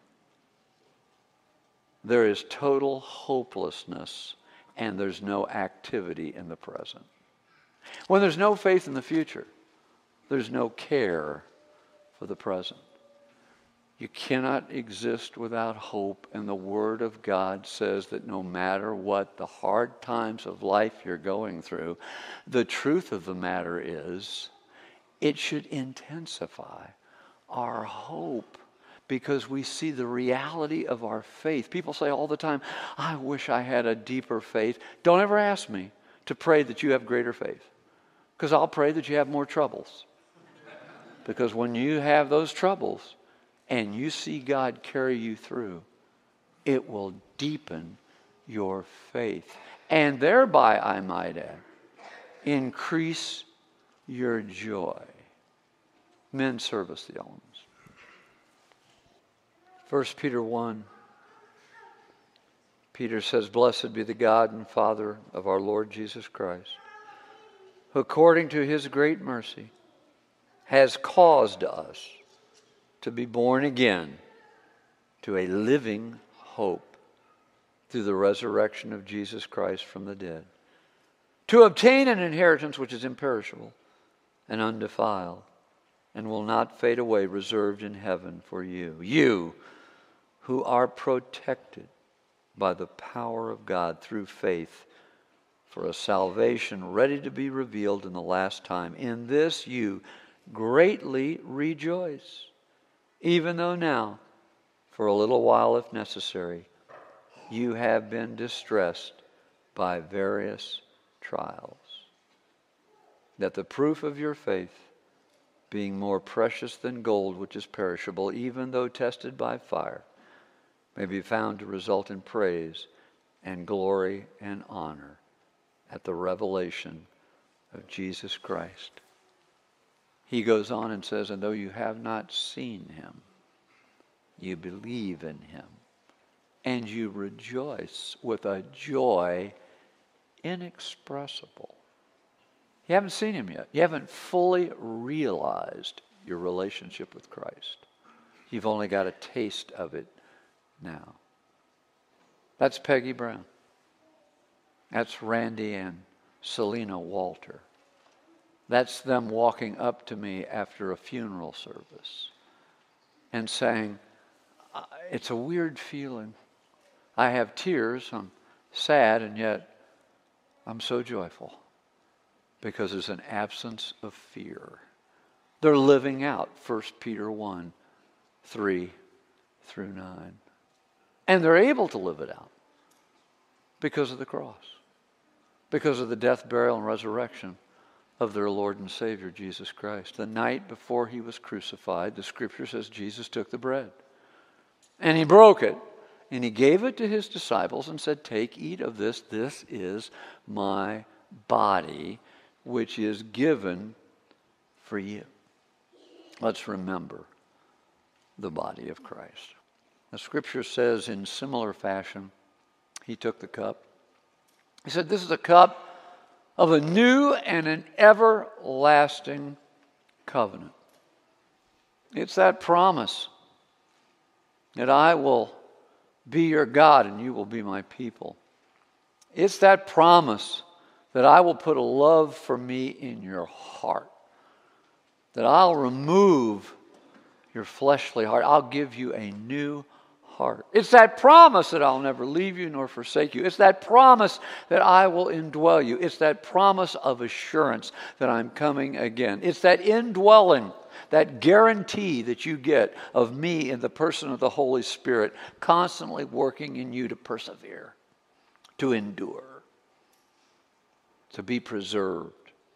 there is total hopelessness and there's no activity in the present." When there's no faith in the future, there's no care for the present. You cannot exist without hope, and the Word of God says that no matter what the hard times of life you're going through, the truth of the matter is it should intensify our hope, because we see the reality of our faith. People say all the time, I wish I had a deeper faith. Don't ever ask me to pray that you have greater faith, because I'll pray that you have more troubles. Because when you have those troubles and you see God carry you through, it will deepen your faith. And thereby, I might add, increase your joy. Men, service the elements. 1 Peter 1, Peter says, "Blessed be the God and Father of our Lord Jesus Christ, who according to his great mercy has caused us to be born again to a living hope through the resurrection of Jesus Christ from the dead, to obtain an inheritance which is imperishable and undefiled and will not fade away, reserved in heaven for you. You who are protected by the power of God through faith for a salvation ready to be revealed in the last time. In this you greatly rejoice, even though now, for a little while if necessary, you have been distressed by various trials, that the proof of your faith, being more precious than gold which is perishable, even though tested by fire, may be found to result in praise and glory and honor at the revelation of Jesus Christ." He goes on and says, "And though you have not seen him, you believe in him, and you rejoice with a joy inexpressible." You haven't seen him yet. You haven't fully realized your relationship with Christ. You've only got a taste of it now. That's Peggy Brown. That's Randy and Selena Walter. That's them walking up to me after a funeral service and saying, it's a weird feeling. I have tears, I'm sad, and yet I'm so joyful because there's an absence of fear. They're living out 1 Peter 1, 3 through 9. And they're able to live it out because of the cross, because of the death, burial, and resurrection of their Lord and Savior, Jesus Christ. The night before he was crucified, the scripture says Jesus took the bread and he broke it and he gave it to his disciples and said, take, eat of this. This is my body, which is given for you. Let's remember the body of Christ. The scripture says in similar fashion, he took the cup. He said, this is a cup of a new and an everlasting covenant. It's that promise that I will be your God and you will be my people. It's that promise that I will put a love for me in your heart, that I'll remove your fleshly heart. I'll give you a new heart. It's that promise that I'll never leave you nor forsake you. It's that promise that I will indwell you. It's that promise of assurance that I'm coming again. It's that indwelling, that guarantee that you get of me in the person of the Holy Spirit constantly working in you to persevere, to endure, to be preserved.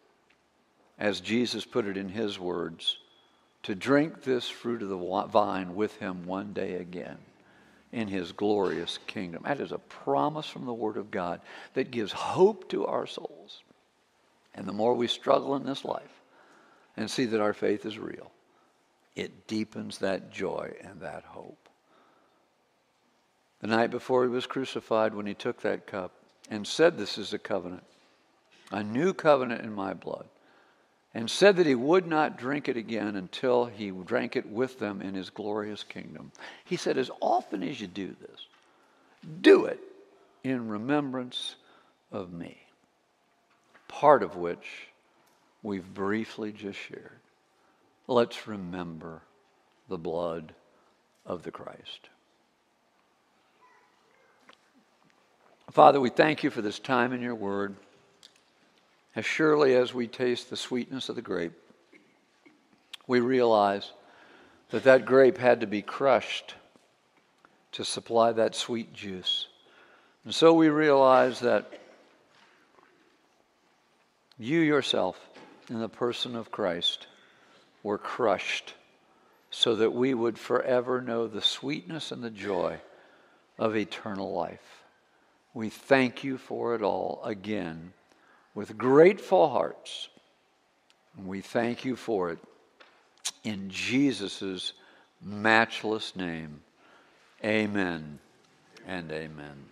As Jesus put it in his words, to drink this fruit of the vine with him one day again in his glorious kingdom. That is a promise from the Word of God that gives hope to our souls. And the more we struggle in this life and see that our faith is real, it deepens that joy and that hope. The night before he was crucified, when he took that cup and said, this is a covenant, a new covenant in my blood, and said that he would not drink it again until he drank it with them in his glorious kingdom. He said, as often as you do this, do it in remembrance of me. Part of which we've briefly just shared. Let's remember the blood of the Christ. Father, we thank you for this time in your word. As surely as we taste the sweetness of the grape, we realize that that grape had to be crushed to supply that sweet juice. And so we realize that you yourself, in the person of Christ, were crushed so that we would forever know the sweetness and the joy of eternal life. We thank you for it all again with grateful hearts. And we thank you for it in Jesus' matchless name. Amen and amen.